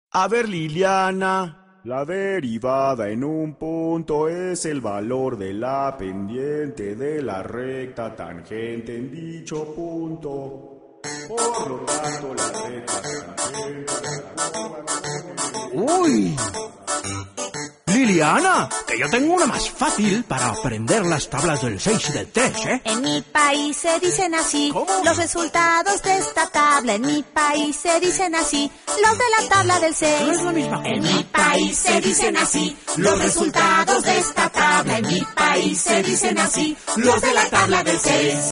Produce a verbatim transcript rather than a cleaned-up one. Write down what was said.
A ver, Liliana. La derivada en un punto es el valor de la pendiente de la recta tangente en dicho punto. Por lo tanto, la recta tangente... ¡Uy! Liliana, que yo tengo una más fácil para aprender las tablas del seis y del tres, ¿eh? En mi país se dicen así. ¿Cómo? Los resultados de esta tabla. En mi país se dicen así. Los de la tabla del seis. No es la misma cosa. En mi país se dicen así. Los resultados de esta tabla. En mi país se dicen así. Los de la tabla del seis.